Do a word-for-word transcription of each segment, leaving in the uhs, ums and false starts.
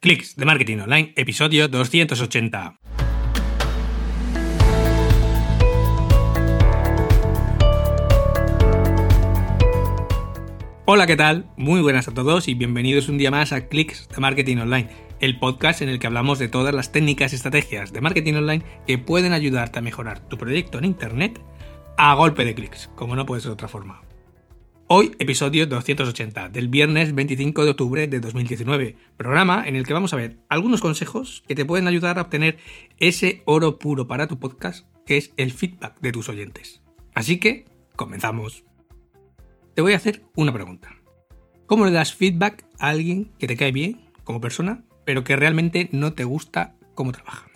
Clics de Marketing Online, episodio doscientos ochenta. Hola, ¿qué tal? Muy buenas a todos y bienvenidos un día más a Clics de Marketing Online, el podcast en el que hablamos de todas las técnicas y estrategias de marketing online que pueden ayudarte a mejorar tu proyecto en Internet a golpe de clics, como no puede ser de otra forma. Hoy, episodio doscientos ochenta, del viernes veinticinco de octubre de dos mil diecinueve, programa en el que vamos a ver algunos consejos que te pueden ayudar a obtener ese oro puro para tu podcast, que es el feedback de tus oyentes. Así que, comenzamos. Te voy a hacer una pregunta. ¿Cómo le das feedback a alguien que te cae bien como persona, pero que realmente no te gusta cómo trabaja?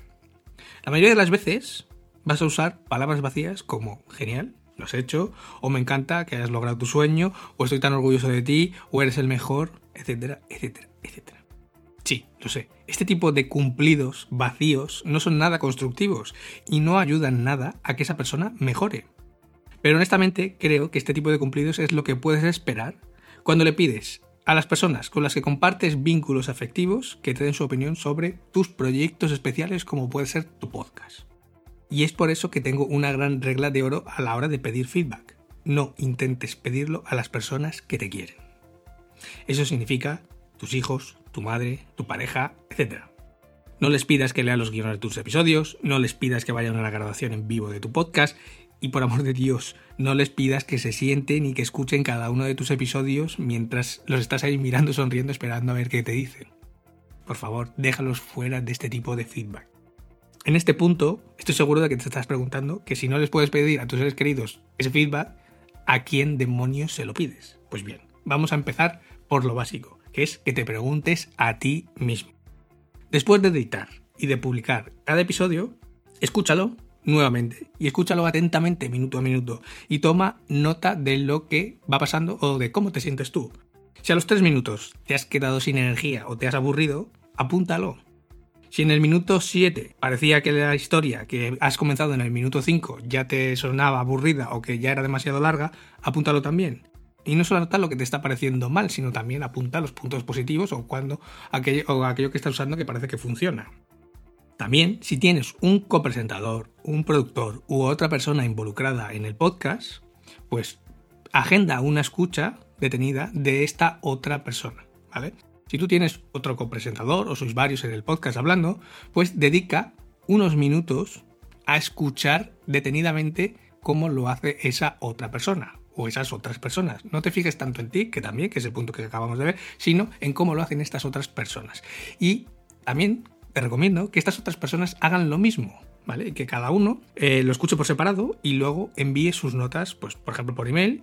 La mayoría de las veces vas a usar palabras vacías como genial, lo has hecho, o me encanta que hayas logrado tu sueño, o estoy tan orgulloso de ti, o eres el mejor, etcétera, etcétera, etcétera. Sí, lo sé, este tipo de cumplidos vacíos no son nada constructivos y no ayudan nada a que esa persona mejore. Pero honestamente creo que este tipo de cumplidos es lo que puedes esperar cuando le pides a las personas con las que compartes vínculos afectivos que te den su opinión sobre tus proyectos especiales como puede ser tu podcast. Y es por eso que tengo una gran regla de oro a la hora de pedir feedback. No intentes pedirlo a las personas que te quieren. Eso significa tus hijos, tu madre, tu pareja, etcétera. No les pidas que lean los guiones de tus episodios, no les pidas que vayan a la grabación en vivo de tu podcast y, por amor de Dios, no les pidas que se sienten y que escuchen cada uno de tus episodios mientras los estás ahí mirando, sonriendo, esperando a ver qué te dicen. Por favor, déjalos fuera de este tipo de feedback. En este punto, estoy seguro de que te estás preguntando que si no les puedes pedir a tus seres queridos ese feedback, ¿a quién demonios se lo pides? Pues bien, vamos a empezar por lo básico, que es que te preguntes a ti mismo. Después de editar y de publicar cada episodio, escúchalo nuevamente y escúchalo atentamente minuto a minuto y toma nota de lo que va pasando o de cómo te sientes tú. Si a los tres minutos te has quedado sin energía o te has aburrido, apúntalo. Si en el minuto siete parecía que la historia que has comenzado en el minuto cinco ya te sonaba aburrida o que ya era demasiado larga, apúntalo también. Y no solo anota lo que te está pareciendo mal, sino también apunta los puntos positivos o, cuando aquello, o aquello que estás usando que parece que funciona. También, si tienes un copresentador, un productor u otra persona involucrada en el podcast, pues agenda una escucha detenida de esta otra persona, ¿vale? Si tú tienes otro copresentador o sois varios en el podcast hablando, pues dedica unos minutos a escuchar detenidamente cómo lo hace esa otra persona o esas otras personas. No te fijes tanto en ti, que también, que es el punto que acabamos de ver, sino en cómo lo hacen estas otras personas. Y también te recomiendo que estas otras personas hagan lo mismo, ¿vale? Que cada uno eh, lo escuche por separado y luego envíe sus notas, pues por ejemplo por email,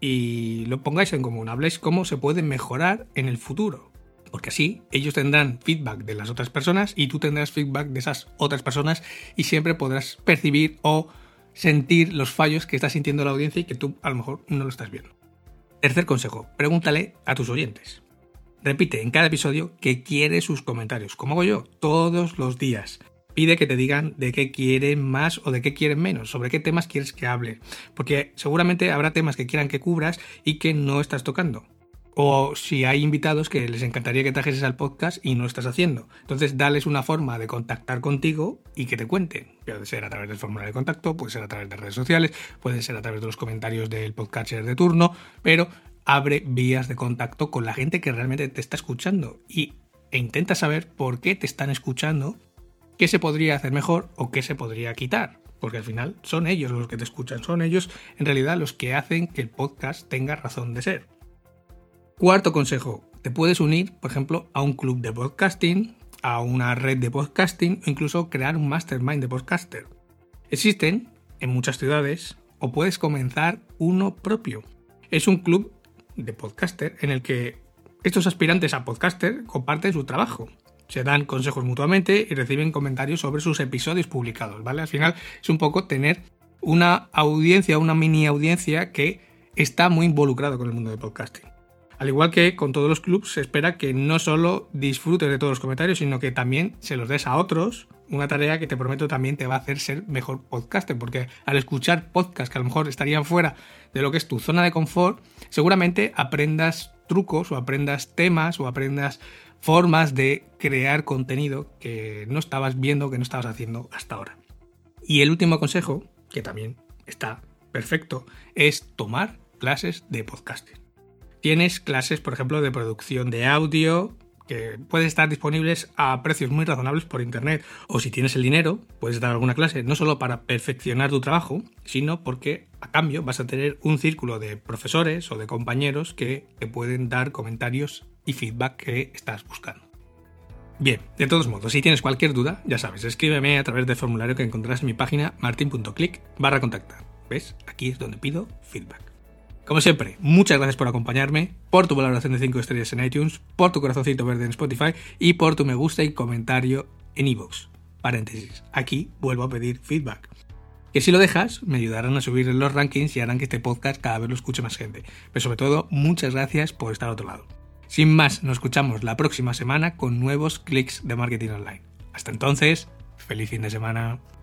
y lo pongáis en común, habléis cómo se puede mejorar en el futuro. Porque así ellos tendrán feedback de las otras personas y tú tendrás feedback de esas otras personas y siempre podrás percibir o sentir los fallos que está sintiendo la audiencia y que tú a lo mejor no lo estás viendo. Tercer consejo, pregúntale a tus oyentes. Repite en cada episodio que quieres sus comentarios, como hago yo, todos los días. Pide que te digan de qué quieren más o de qué quieren menos, sobre qué temas quieres que hable, porque seguramente habrá temas que quieran que cubras y que no estás tocando. O si hay invitados que les encantaría que trajeses al podcast y no lo estás haciendo. Entonces, dales una forma de contactar contigo y que te cuenten. Puede ser a través del formulario de contacto, puede ser a través de redes sociales, puede ser a través de los comentarios del podcaster de turno, pero abre vías de contacto con la gente que realmente te está escuchando y, e intenta saber por qué te están escuchando, qué se podría hacer mejor o qué se podría quitar. Porque al final son ellos los que te escuchan, son ellos en realidad los que hacen que el podcast tenga razón de ser. Cuarto consejo, te puedes unir, por ejemplo, a un club de podcasting, a una red de podcasting o incluso crear un mastermind de podcaster. Existen en muchas ciudades o puedes comenzar uno propio. Es un club de podcaster en el que estos aspirantes a podcaster comparten su trabajo. Se dan consejos mutuamente y reciben comentarios sobre sus episodios publicados, ¿vale? Al final es un poco tener una audiencia, una mini audiencia que está muy involucrada con el mundo del podcasting. Al igual que con todos los clubs, se espera que no solo disfrutes de todos los comentarios, sino que también se los des a otros, una tarea que te prometo también te va a hacer ser mejor podcaster, porque al escuchar podcasts que a lo mejor estarían fuera de lo que es tu zona de confort, seguramente aprendas trucos o aprendas temas o aprendas formas de crear contenido que no estabas viendo, que no estabas haciendo hasta ahora. Y el último consejo, que también está perfecto, es tomar clases de podcasting. Tienes clases, por ejemplo, de producción de audio, que pueden estar disponibles a precios muy razonables por internet, o si tienes el dinero, puedes dar alguna clase, no solo para perfeccionar tu trabajo, sino porque a cambio vas a tener un círculo de profesores o de compañeros que te pueden dar comentarios y feedback que estás buscando. Bien, de todos modos, si tienes cualquier duda, ya sabes, escríbeme a través del formulario que encontrarás en mi página martin.click barra contactar. ¿Ves? Aquí es donde pido feedback. Como siempre, muchas gracias por acompañarme, por tu valoración de cinco estrellas en iTunes, por tu corazoncito verde en Spotify y por tu me gusta y comentario en iVoox. Paréntesis, aquí vuelvo a pedir feedback. Que si lo dejas, me ayudarán a subir en los rankings y harán que este podcast cada vez lo escuche más gente. Pero sobre todo, muchas gracias por estar al otro lado. Sin más, nos escuchamos la próxima semana con nuevos clics de marketing online. Hasta entonces, feliz fin de semana.